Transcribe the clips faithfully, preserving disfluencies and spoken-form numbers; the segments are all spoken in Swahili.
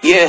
Yeah.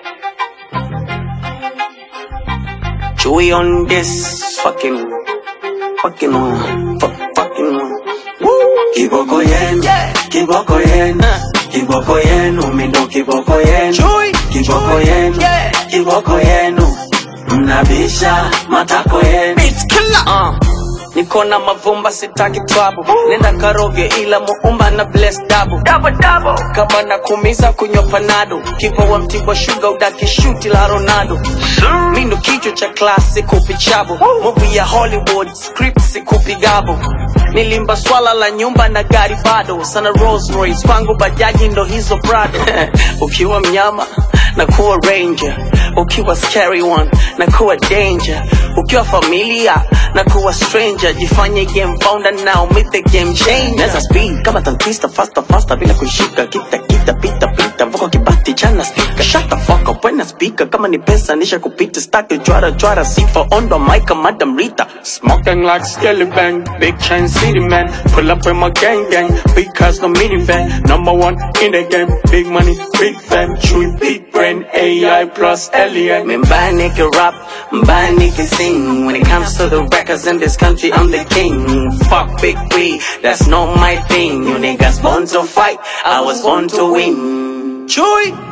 Chewy on this fucking, fucking one, fuck, fucking one. Woo! Kiboko yen, Yeah. kiboko yen, Uh. kiboko yenu, mindo kiboko yen, Chewy. kiboko yenu, Yeah. kiboko yenu, mnabisha matako yenu. Beat killer. Uh. Niko na mavumba sitaki trouble. Nenda karoge ila muumba na bless double. Double double. Kama na kumiza kunywa panado. Kipa wa mtibwa sugar udaki shoot la Ronaldo. Mindo kichwa cha class sikupi chabo. Movie ya Hollywood script sikupi gabo. Nilimba swala la nyumba na gari bado. Sana Rolls Royce kwangu bajaji ndo hizo Prado. Ukiwa mnyama na kuwa ranger, ukiwa scary one na kuwa danger, ukiwa familia na kuwa stranger, jifanye game founder now meet the game changer. Neza speed kama tantista faster faster bila kushika kita kita pita pita voko kibati chana speaker. Shut the fuck up when I speaker, kama ni pesa nisha kupita stack chwara chwara sifa on the mic Madam Rita. Smoking like Skelly Bang, big chain city man, pull up with my gang gang, big cars no minivan, number one in the game, big money, big fam, chewy big brain, A I plus alien. Me buy nigga rap, buy nigga sing. When it comes to the records in this country, I'm the king. Fuck big weed, that's not my thing. You niggas born to fight, I was born to win. Chewy.